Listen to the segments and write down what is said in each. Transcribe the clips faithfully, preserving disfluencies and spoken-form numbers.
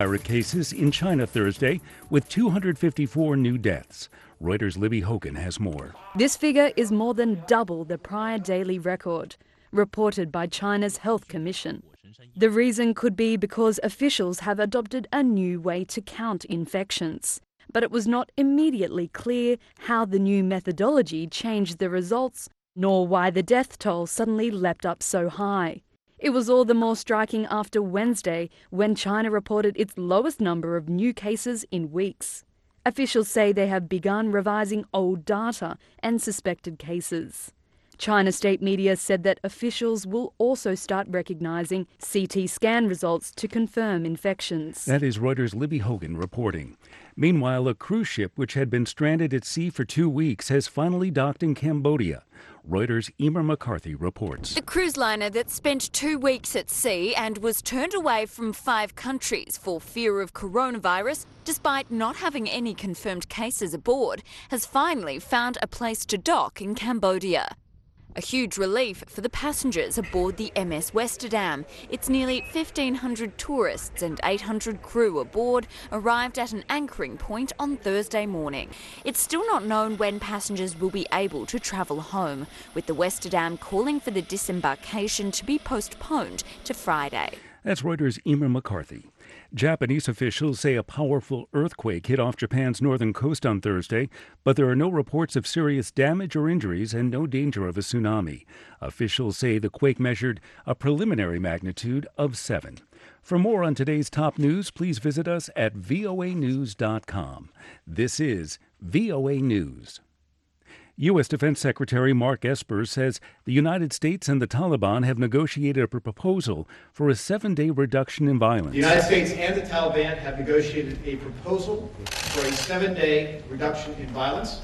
Virus cases in China Thursday, with two hundred fifty-four new deaths. Reuters' Libby Hogan has more. This figure is more than double the prior daily record, reported by China's Health Commission. The reason could be because officials have adopted a new way to count infections. But it was not immediately clear how the new methodology changed the results, nor why the death toll suddenly leapt up so high. It was all the more striking after Wednesday, when China reported its lowest number of new cases in weeks. Officials say they have begun revising old data and suspected cases. China state media said that officials will also start recognising C T scan results to confirm infections. That is Reuters' Libby Hogan reporting. Meanwhile, a cruise ship which had been stranded at sea for two weeks has finally docked in Cambodia. Reuters' Emer McCarthy reports. The cruise liner that spent two weeks at sea and was turned away from five countries for fear of coronavirus, despite not having any confirmed cases aboard, has finally found a place to dock in Cambodia. A huge relief for the passengers aboard the M S Westerdam. Its nearly fifteen hundred tourists and eight hundred crew aboard arrived at an anchoring point on Thursday morning. It's still not known when passengers will be able to travel home, with the Westerdam calling for the disembarkation to be postponed to Friday. That's Reuters' Emer McCarthy. Japanese officials say a powerful earthquake hit off Japan's northern coast on Thursday, but there are no reports of serious damage or injuries and no danger of a tsunami. Officials say the quake measured a preliminary magnitude of seven. For more on today's top news, please visit us at V O A news dot com. This is V O A News. U S. Defense Secretary Mark Esper says the United States and the Taliban have negotiated a proposal for a seven-day reduction in violence. The United States and the Taliban have negotiated a proposal for a seven-day reduction in violence.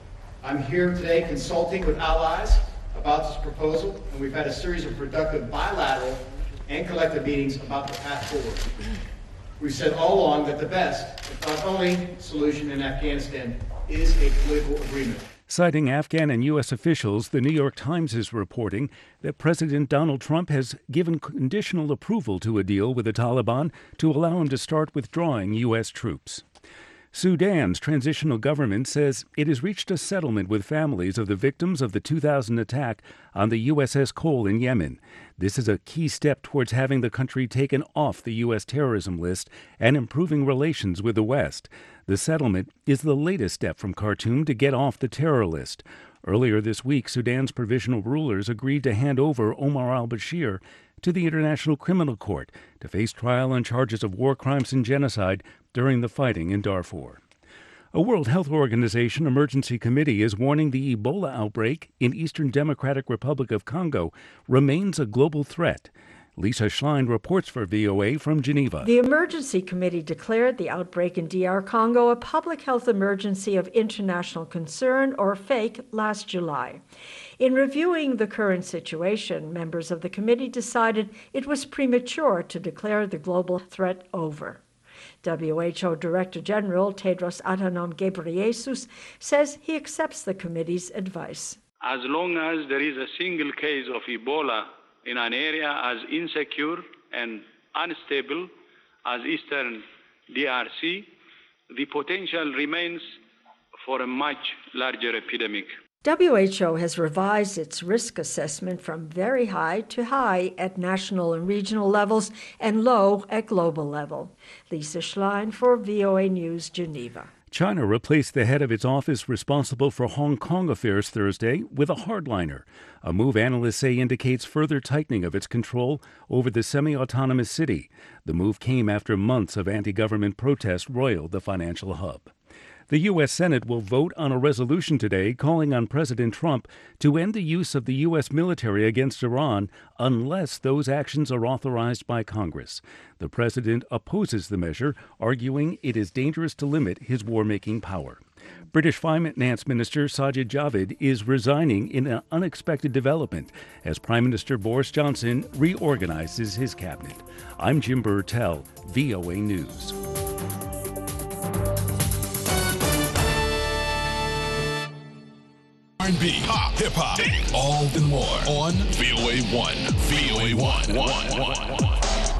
I'm here today consulting with allies about this proposal, and we've had a series of productive bilateral and collective meetings about the path forward. We've said all along that the best, if not only, solution in Afghanistan is a political agreement. Citing Afghan and U S officials, the New York Times is reporting that President Donald Trump has given conditional approval to a deal with the Taliban to allow him to start withdrawing U S troops. Sudan's transitional government says it has reached a settlement with families of the victims of the two thousand attack on the U S S Cole in Yemen. This is a key step towards having the country taken off the U S terrorism list and improving relations with the West. The settlement is the latest step from Khartoum to get off the terror list. Earlier this week, Sudan's provisional rulers agreed to hand over Omar al-Bashir to the International Criminal Court to face trial on charges of war crimes and genocide during the fighting in Darfur. A World Health Organization emergency committee is warning the Ebola outbreak in Eastern Democratic Republic of Congo remains a global threat. Lisa Schlein reports for V O A from Geneva. The emergency committee declared the outbreak in D R Congo a public health emergency of international concern, or FAKE, last July. In reviewing the current situation, members of the committee decided it was premature to declare the global threat over. W H O Director General Tedros Adhanom Ghebreyesus says he accepts the committee's advice. As long as there is a single case of Ebola in an area as insecure and unstable as Eastern D R C, the potential remains for a much larger epidemic. W H O has revised its risk assessment from very high to high at national and regional levels and low at global level. Lisa Schlein for V O A News, Geneva. China replaced the head of its office responsible for Hong Kong affairs Thursday with a hardliner, a move analysts say indicates further tightening of its control over the semi-autonomous city. The move came after months of anti-government protests roiled the financial hub. The U S. Senate will vote on a resolution today calling on President Trump to end the use of the U S military against Iran unless those actions are authorized by Congress. The president opposes the measure, arguing it is dangerous to limit his war-making power. British Finance Minister Sajid Javid is resigning in an unexpected development as Prime Minister Boris Johnson reorganizes his cabinet. I'm Jim Burtell, V O A News. R and B, pop, hip hop, all and more on V O A one. V O A one.